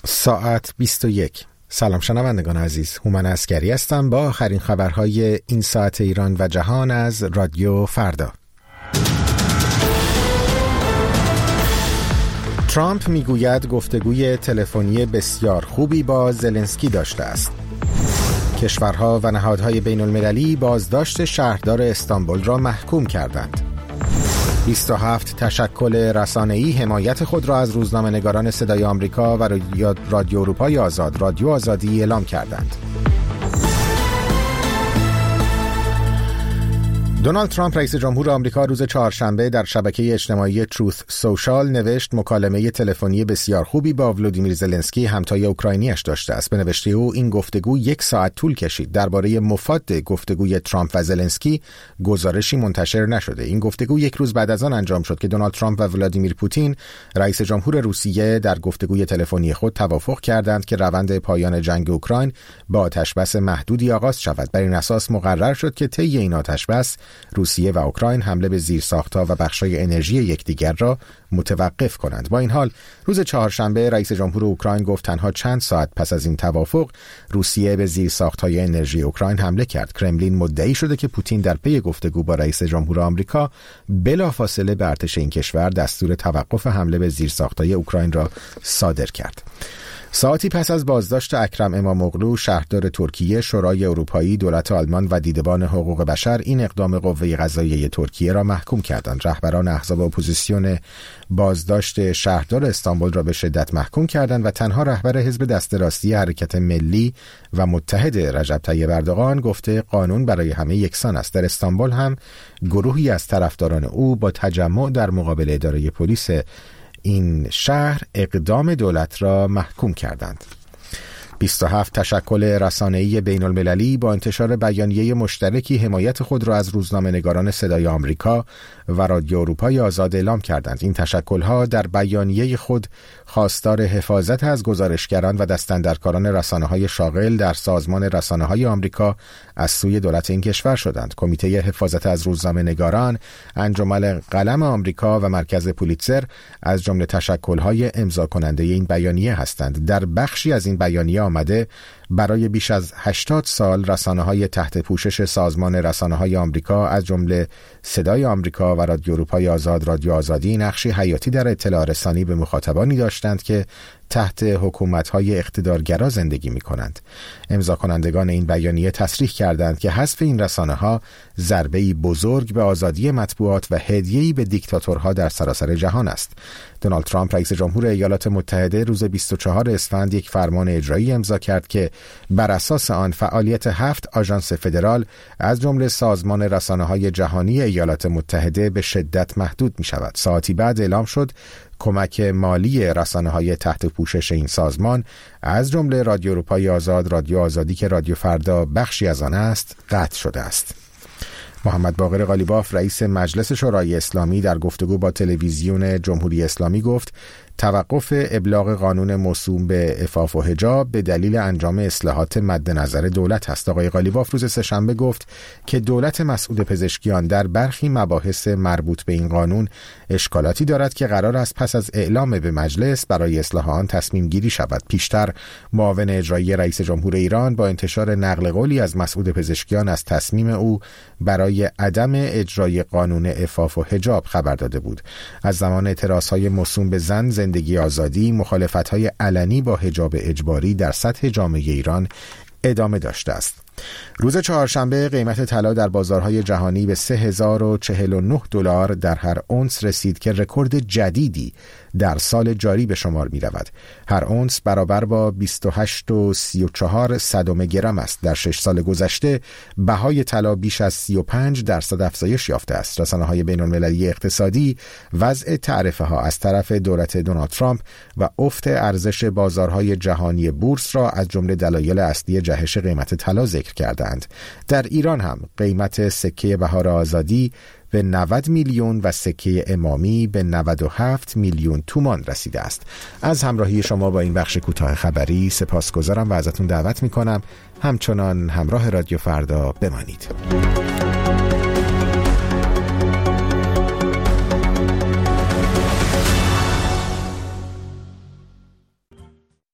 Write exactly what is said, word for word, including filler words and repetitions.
ساعت بیست و یک. سلام شنوندگان عزیز، هومن عسکری هستم با آخرین خبرهای این ساعت ایران و جهان از رادیو فردا. ترامپ میگوید گفتگوی تلفنی بسیار خوبی با زلنسکی داشته است. کشورها و نهادهای بین المللی بازداشت شهردار استانبول را محکوم کردند. بیست و هفت تشکل رسانه‌ای حمایت خود را از روزنامه‌نگاران صدای آمریکا و رادیو اروپای آزاد، رادیو آزادی اعلام کردند. دونالد ترامپ رئیس جمهور آمریکا روز چهارشنبه در شبکه اجتماعی تروث سوشال نوشت مکالمه تلفنی بسیار خوبی با ولودیمیر زلنسکی همتای اوکراینیش داشته است. به نوشته او این گفتگو یک ساعت طول کشید. درباره مفاد گفتگوی ترامپ و زلنسکی گزارشی منتشر نشده. این گفتگو یک روز بعد از آن انجام شد که دونالد ترامپ و ولادیمیر پوتین رئیس جمهور روسیه در گفتگوی تلفنی خود توافق کردند که روند پایان جنگ اوکراین با آتشبس محدودی آغاز شود. بر این اساس مقرر شد که طی این آتشبس روسیه و اوکراین حمله به زیرساخت‌ها و بخش‌های انرژی یکدیگر را متوقف کنند. با این حال روز چهارشنبه رئیس جمهور اوکراین گفت تنها چند ساعت پس از این توافق روسیه به زیرساخت‌های انرژی اوکراین حمله کرد. کرملین مدعی شده که پوتین در پی گفتگو با رئیس جمهور آمریکا بلافاصله به ارتش این کشور دستور توقف حمله به زیرساخت‌های اوکراین را صادر کرد. ساعتی پس از بازداشت اکرم اماموغلو شهردار ترکیه، شورای اروپایی، دولت آلمان و دیدبان حقوق بشر این اقدام قوه قضاییه ترکیه را محکوم کردند. رهبران احزاب اپوزیسیون بازداشت شهردار استانبول را به شدت محکوم کردند و تنها رهبر حزب دست راستی حرکت ملی و متحد رجب طیب اردوغان گفته قانون برای همه یکسان است. در استانبول هم گروهی از طرفداران او با تجمع در مقابل اداره پلیس این شهر اقدام دولت را محکوم کردند. بیست و هفت تشکل رسانه‌ای بین المللی با انتشار بیانیه مشترکی حمایت خود را از روزنامه‌نگاران صدای آمریکا و رادیو اروپای آزاد اعلام کردند. این تشکل‌ها در بیانیه خود خواستار حفاظت از گزارشگران و دستاندرکاران رسانه‌های شاغل در سازمان رسانه‌های آمریکا از سوی دولت این کشور شدند. کمیته حفاظت از روزنامه‌نگاران، انجمن قلم آمریکا و مرکز پولیتزر از جمله تشکل‌های امضا کننده این بیانیه هستند. در بخشی از این بیانیه آمده برای بیش از هشتاد سال رسانه‌های تحت پوشش سازمان رسانه‌های آمریکا از جمله صدای آمریکا و رادیو اروپای آزاد، رادیو آزادی نقشی حیاتی در اطلاع رسانی به مخاطبانی داشتند که تحت حکومت‌های اقتدارگرا زندگی می‌کنند. امضا کنندگان این بیانیه تصریح کردند که حذف این رسانه‌ها ضربه‌ای بزرگ به آزادی مطبوعات و هدیه‌ای به دیکتاتورها در سراسر جهان است. دونالد ترامپ رئیس جمهور ایالات متحده روز بیست و چهارم اسفند یک فرمان اجرایی امضا کرد که بر اساس آن فعالیت هفت آژانس فدرال از جمله سازمان رسانه‌های جهانی ایالات متحده به شدت محدود می‌شود. ساعتی بعد اعلام شد کمک مالی رسانه‌های تحت پوشش این سازمان از جمله رادیو اروپای آزاد، رادیو آزادی که رادیو فردا بخشی از آن است، قطع شده است. محمد باقر قالیباف رئیس مجلس شورای اسلامی در گفتگو با تلویزیون جمهوری اسلامی گفت توقف ابلاغ قانون موسوم به عفاف و حجاب به دلیل انجام اصلاحات مد نظر دولت است. آقای قالیباف روز سه‌شنبه گفت که دولت مسعود پزشکیان در برخی مباحث مربوط به این قانون اشکالاتی دارد که قرار است پس از اعلام به مجلس برای اصلاح آن تصمیم گیری شود. پیشتر معاون اجرایی رئیس جمهور ایران با انتشار نقل قولی از مسعود پزشکیان از تصمیم او برای عدم اجرای قانون عفاف و حجاب خبر داده بود. از زمان اعتراضهای موسوم به زن، زندگی آزادی، مخالفت‌های علنی با حجاب اجباری در سطح جامعه ایران ادامه داشته است. روز چهارشنبه قیمت طلا در بازارهای جهانی به سه هزار و چهل و نه دلار در هر اونس رسید که رکورد جدیدی در سال جاری به شمار می رود. هر اونس برابر با بیست و هشت و سی و چهار صدم گرم است. در شش سال گذشته بهای طلا بیش از سی و پنج درصد افزایش یافته است. رسانه‌های بین‌المللی اقتصادی وضع تعرفه ها از طرف دولت دونالد ترامپ و افت ارزش بازارهای جهانی بورس را از جمله دلایل اصلی جهش قیمت طلا ذکر کردند. در ایران هم قیمت سکه بهار آزادی به نود میلیون و سکه امامی به نود و هفت میلیون تومان رسیده است. از همراهی شما با این بخش کوتاه خبری سپاسگزارم و ازتون دعوت میکنم همچنان همراه رادیو فردا بمانید.